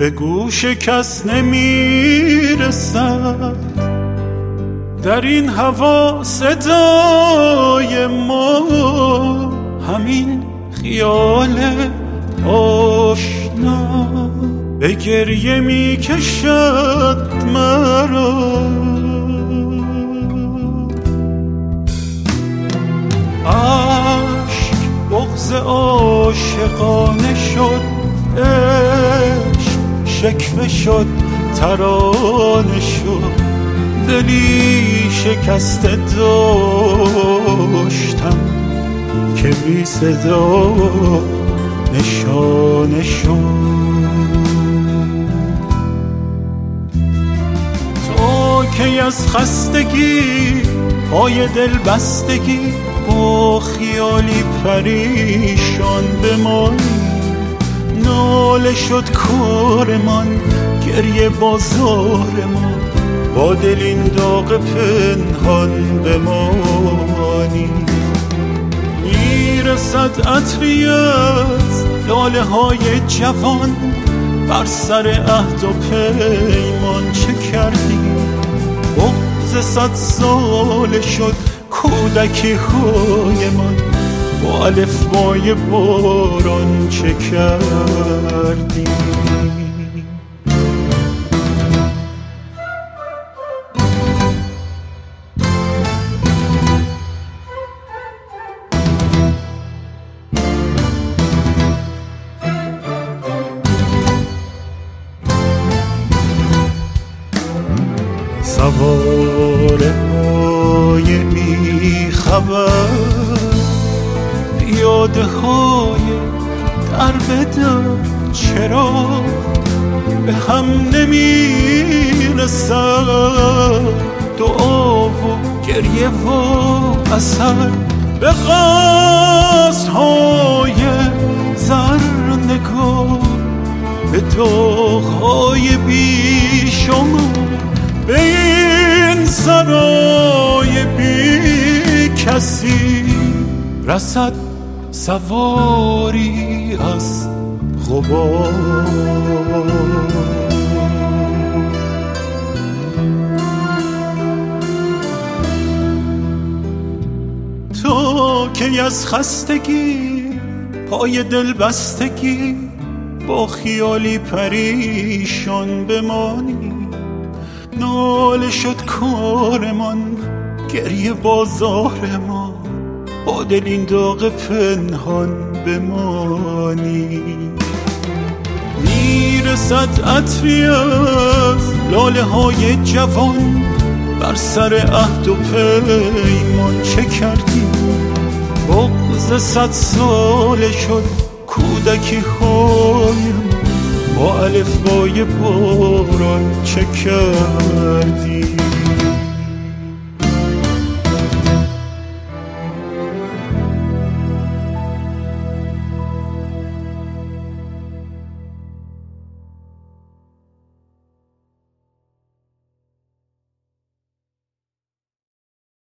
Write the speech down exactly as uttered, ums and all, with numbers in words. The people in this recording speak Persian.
به گوش کس نمیرسد. در این هوا صدای ما همین خیال آشنا به گریه می کشد مرا. عشق بغض عاشقانه شد، عشق شکوه شد، ترانه شد. دلی شکسته داشتم که بی صدا نشانه شد. تو که از خستگی پای دل بستگی با خیالی پریشان بمانی. ناله شد کارمان، گریه بازارمان، با دل این داغ پنهان بمانی. میرسد عطری از لاله های جوان، بر سر عهد و پیمان چه کردی؟ بغض صد ساله شد کودکی های من، با الفبای باران چه کردی؟ سواره های بی خبر، پیاده های در بدر، چرا به هم نمی رسد؟ دعا و گریه و اثر به قصد های زر نگاه، به داغ های بی شما، به این سرای بی کسی رسد سواری از غبار. تو که از خستگی پای دل بستگی با خیالی پریشان بمانی. ناله شد کارمان، گریه بازارمان، با دل این داغ پنهان بمانی. میرسد عطری از لاله های جوان، بر سر عهد و پیمان چه کردی؟ بغض صد ساله شد کودکی هایم، با الفبای باران چه کردی؟